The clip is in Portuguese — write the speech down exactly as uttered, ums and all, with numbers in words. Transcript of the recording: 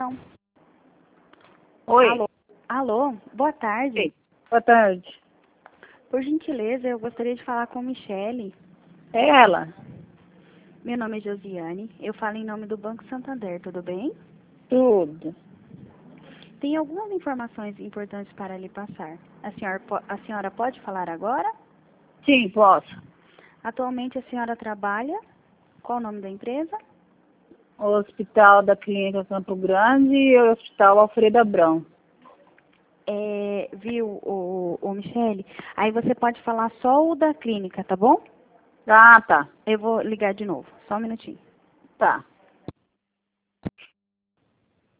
não. Oi. Alô? Alô? Boa tarde. Oi. Boa tarde. Por gentileza, eu gostaria de falar com Michele. É ela? Meu nome é Josiane. Eu falo em nome do Banco Santander, tudo bem? Tudo. Tem algumas informações importantes para lhe passar. A senhora, po- a senhora pode falar agora? Sim, posso. Atualmente a senhora trabalha? Qual o nome da empresa? O Hospital da Clínica Campo Grande e o Hospital Alfredo Abrão. É, viu, o, o Michele? Aí você pode falar só o da clínica, tá bom? Ah, tá. Eu vou ligar de novo. Só um minutinho. Tá.